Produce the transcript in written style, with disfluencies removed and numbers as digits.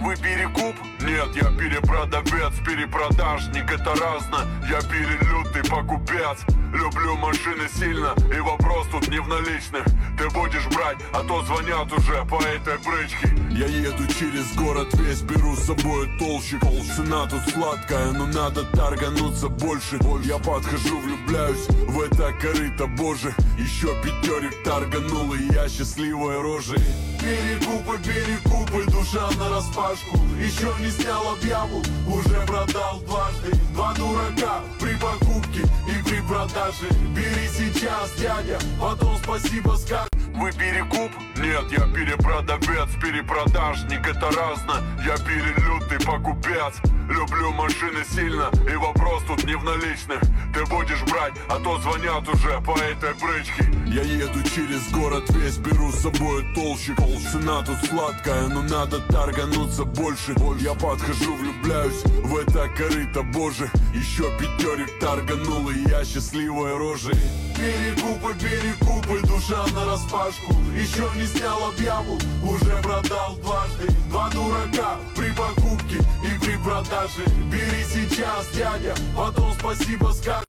Вы перекуп? Нет, я перепродавец, перепродажник, это разно. Я перелютый покупец. Люблю машины сильно, и вопрос тут не в наличных. Ты будешь брать, а то звонят уже по этой брычке. Я еду через город весь, беру с собой толщик. Цена тут сладкая, но надо таргануться больше. Я подхожу, влюбляюсь в это корыто, боже. Еще пятерик тарганул, и я счастливой рожей. Перекупы, душа нараспашку. Еще не снял объяву, уже продал дважды. Два дурака при покупке и при продаже. Бери сейчас, дядя, потом спасибо скажешь. Вы перекуп? Нет, я перепродавец, перепродажник, это разно. Я перелютый покупец. Люблю машины сильно, и вопрос тут не в наличных. Ты будешь брать, а то звонят уже по этой брычке. Я еду через город весь, беру с собой толщик. Цена тут сладкая, но надо таргануться больше. Я подхожу, влюбляюсь в это корыто, боже. Еще пятерик тарганул, и я счастливой рожей. Перекупы, душа нараспашку. Еще не снял объяву, уже продал дважды. Два дурака при покупке и при продаже. Бери сейчас, дядя, потом спасибо скажешь.